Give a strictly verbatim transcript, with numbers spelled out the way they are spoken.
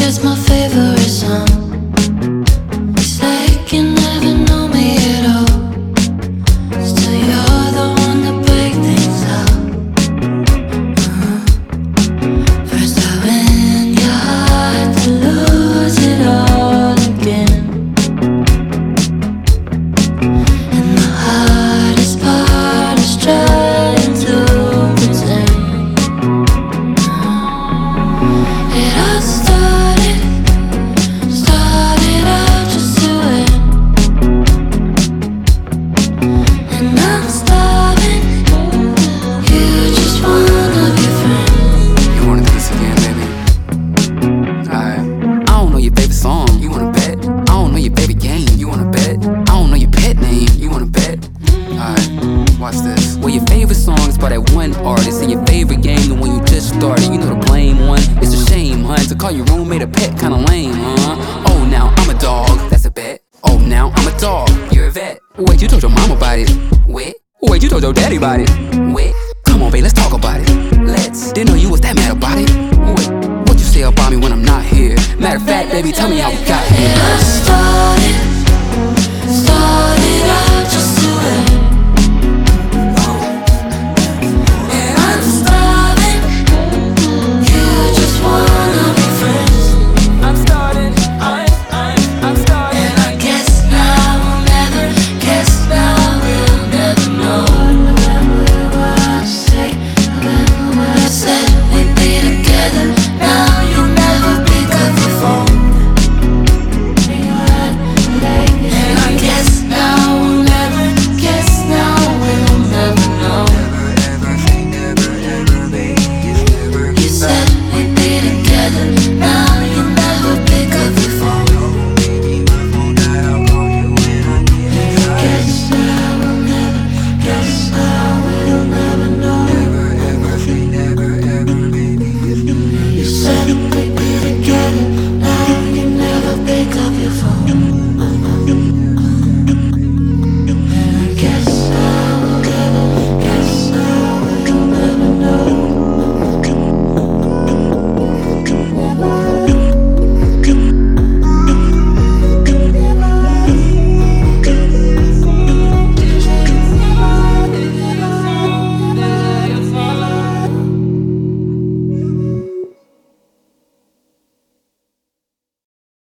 is my favorite song. It's like you never know me at all. Still you're the one to break things up. uh-huh. First I win your heart to lose it all again. And the hardest part is trying to pretend. It all started, started out just to win. And I'm starving, you just wanna be friends. You wanna do this again, baby? Alright. I don't know your favorite song. You wanna bet? I don't know your favorite game. You wanna bet? I don't know your pet name. You wanna bet? Alright. Watch this. Well, your favorite song is by that one artist, and your favorite game, the one you just started. You know the blame one. It's a shame, hun. To call your roommate a pet, kinda lame, huh? Oh, now I'm a dog. That's a bet. Oh, now I'm a dog. You're a vet. Wait, you told your mom about it. Wait. Wait, you told your daddy about it. Wait. Come on, babe, let's talk about it. Let's. Didn't know you was that mad about it. Wait. What you say about me when I'm not here? Matter of fact, baby, tell me how we got here. It all started